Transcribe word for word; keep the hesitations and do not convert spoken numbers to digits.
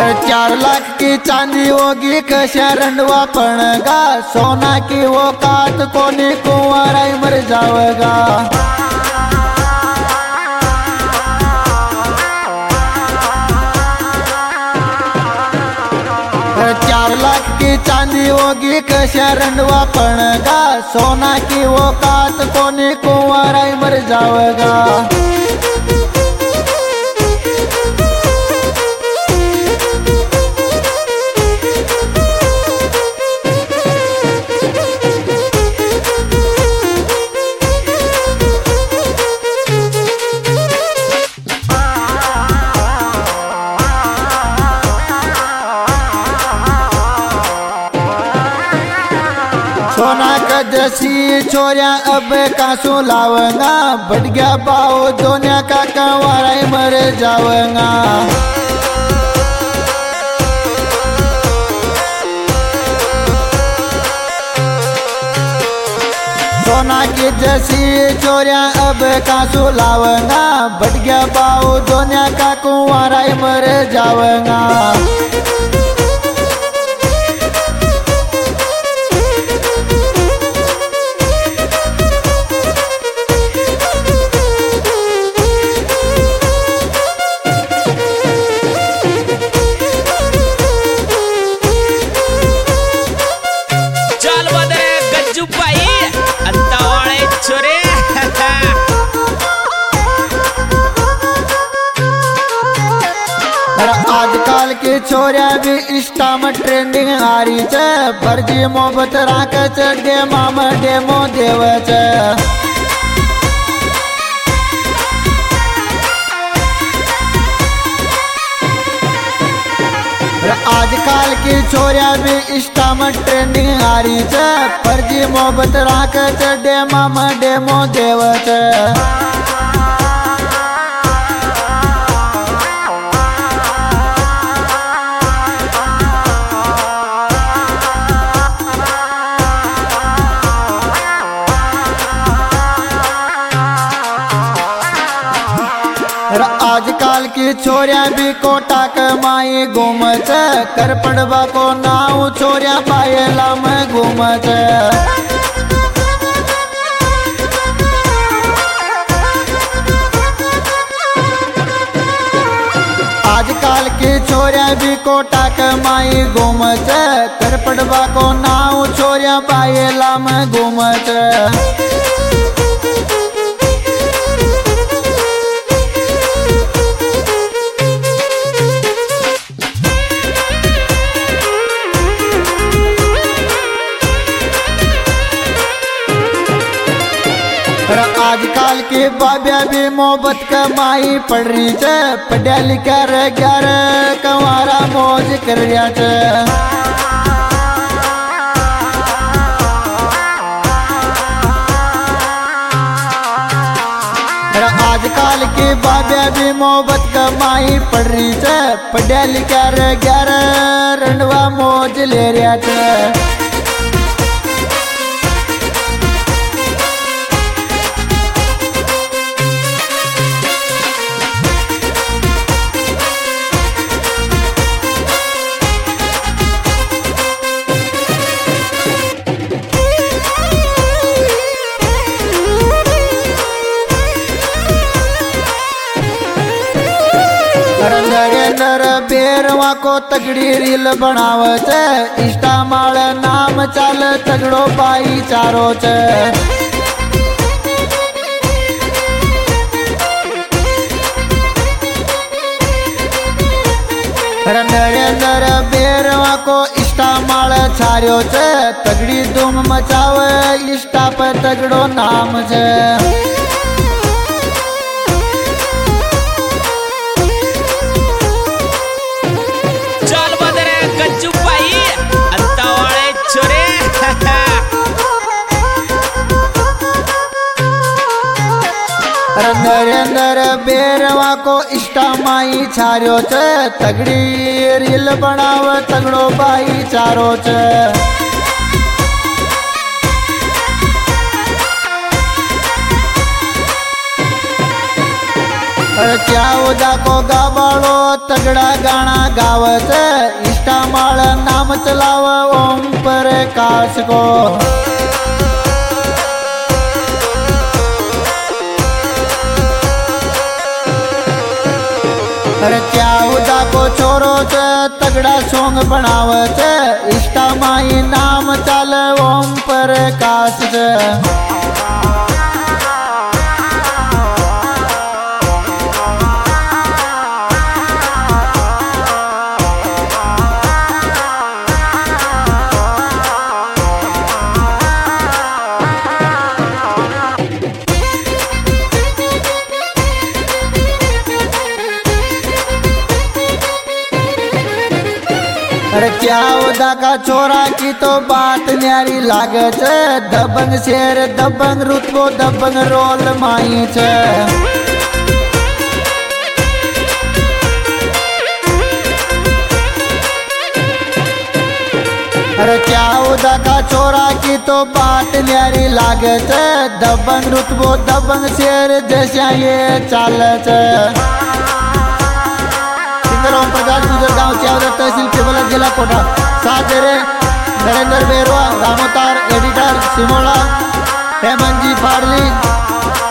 चार लाख की चांदी होगी कशा रंडवा पड़गा, सोना की वो कात कोनी कुंवारा मर जावेगा। चार लाख की चांदी होगी कशा रंडवा पड़गा, सोना की वो कात कोनी कुंवारा मर जावेगा। सोना का जसी छोरिया अब कासू लावेगा, बढ़ गया पाओ दोनिया का कंवारा मर जावेगा। सोना की जसी छोरिया अब कासू लावेगा, बढ़ गया पाओ दोनिया का कुंवारा मर जावेगा। आजकल की छोरिया भी इंस्टा में ट्रेंडिंग आ रही है, फर्जी मोहब्बत राख डेमा में डेमो देव छे। आजकल की छोरिया भी इंस्टा में ट्रेंडिंग आ रही है, फर्जी मोहब्बत राख डेमा में डेमो देव छे। आजकल की छोरिया भी कोटा कमाई घूमच, कर पड़वा को नाव छोरिया पायला में घूमच। आजकल की छोरिया भी कोटा कमाई घूमच, कर पड़वा को नाव छोरिया पायला में घूमच। आजकल के बाबिया भी मोहब्बत कमाई पड़ रही है, पढ़ा लिखा रह ग्यारह कंवारा मौज कर रहा है। आजकल के बाबिया भी मोहब्बत कमाई पड़ रही है, पढ़ा लिखा रह ग्यारह रंडवा मौज ले रहा है। नरेंद्र बेरवा को तगड़ी रील बनावे छे, इंस्टा माल नाम चाल तगड़ो भाईचारो छे। नरेंद्र बेरवा को इंस्टा माल छार्यो छे, तगड़ी धूम मचावे इंस्टा पे तगड़ो नाम छे। नरेंद्र बेरवा को इंस्टा माई छार्यो छे, तगड़ी रील बनावे तगड़ो भाईचारो छे। क्या उदा को गाबाड़ो तगड़ा गाना गावत इष्टा माळ नाम चलाव ओम प्रकाश को। अरे क्या उदा को छोरो च तगड़ा सॉन्ग बनावत इष्टा माई नाम चाल ओम प्रकाश च। अरे क्या उदा का छोरा की तो बात न्यारी लागे छे दबंग शेर दबंग रुतबो दबंग रोल माई छे। अरे क्या उदा का छोरा की तो बात न्यारी लागे छे दबंग रुतबो दबंग शेर जैसा ये चाल छे। ओम प्रकाश गुजर गांव चावला तहसील केवला जिला कोटा। साथ दे रहे नरेंद्र बेरवा दामोतार एडिटर सिमोड़ा हेमंत जी फाड़ली।